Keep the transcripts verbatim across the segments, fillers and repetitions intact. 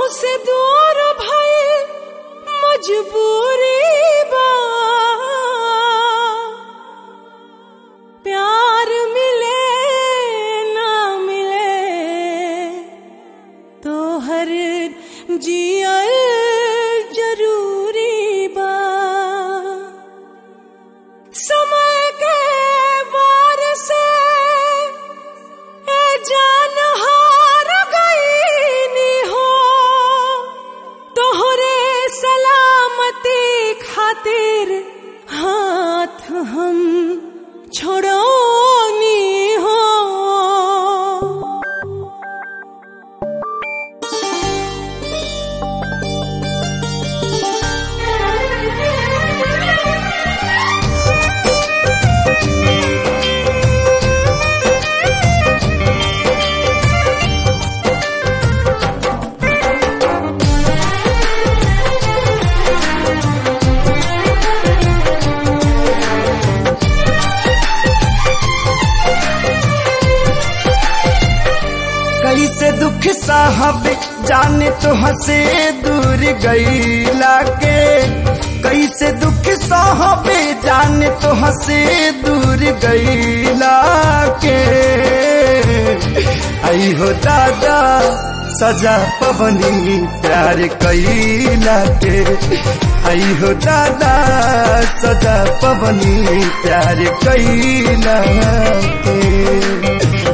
से दूर भई मजबूरी बा, प्यार मिले ना मिले तो हर जियल जरूरी बा। समय के वार से ए जान हार गई नी हो, तोहरे सलामती खातिर हाथ हम छोड़ोनी हो। कैसे दुख साहब जाने तो हंसे दूर गईला के, कैसे दुख साहब जाने तो हंसे दूर गईला के। आई हो दादा सजा पवनी प्यार कैला के, आई हो दादा सजा पवनी प्यार कैला के।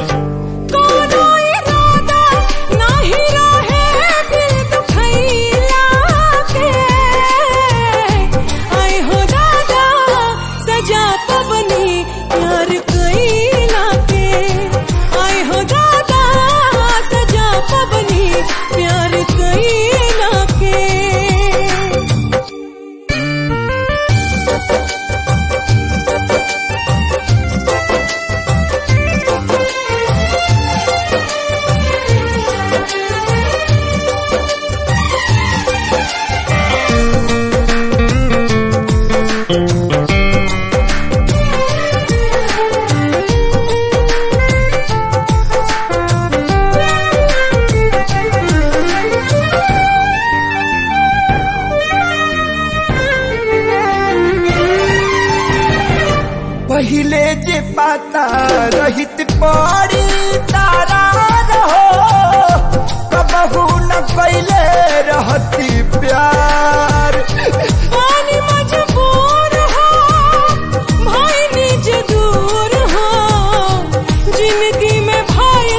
पहिले जे पाता रहित पड़ी तारा रहो, कबहू न कैले रहती प्यार। पानी मजबूर हो भाई निज दूर हो, जिंदगी में भाई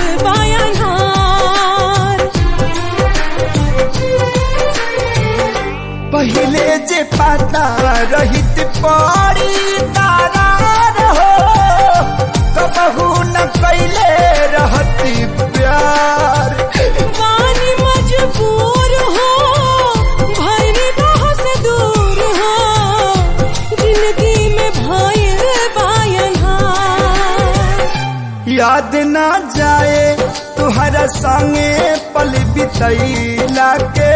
बायानार। पहिले जे पाता रहित पड़ी तारा रहो, कबहू न कैले रहती प्यार। पानी मजबूर हो भाई निगाह से दूर हो, जिंदगी में भाई बायानार। याद ना जाए तुहरा संगे पल बितैला के,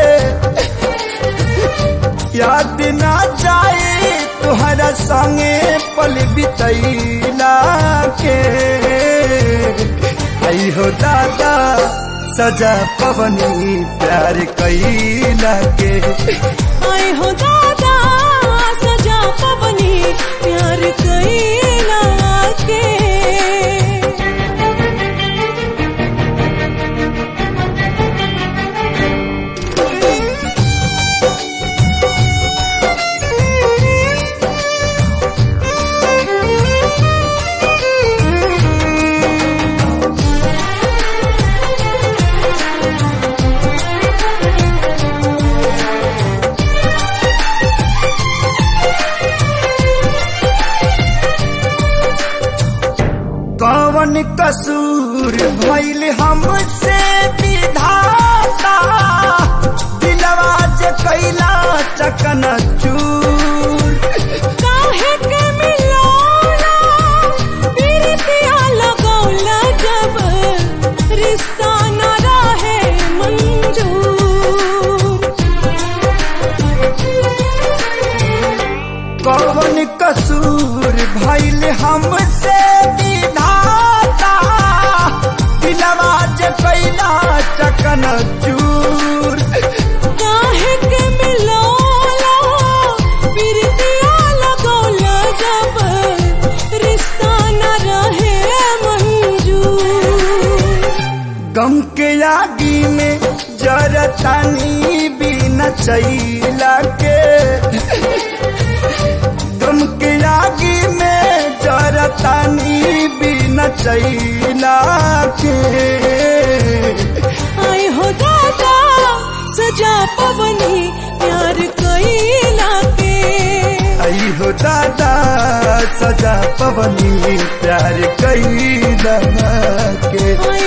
याद ना जाए तुहरा संगे पल बितैला के। आई हो दादा सजा पवनी प्यार कैला के, आई हो दादा सजा पवनी प्यार कैला के। कौन कसूर भइल हमसे विधाता, दिलवा जे कैला चकनाचूर। काहे के मिलौला प्रीतिया लगौला, जब रिश्ता न रहे मंजूर। कौन कसूर भइल हमसे विधाता, दिलवा जे कैला चकनाचूर। गम के आगी में जरतानी बिना चैला के गम के आगी में जरतानी बिना चैला के आए हो दादा सजा पवनी प्यार कैला के आई हो दादा सजा पवनी प्यार कैला के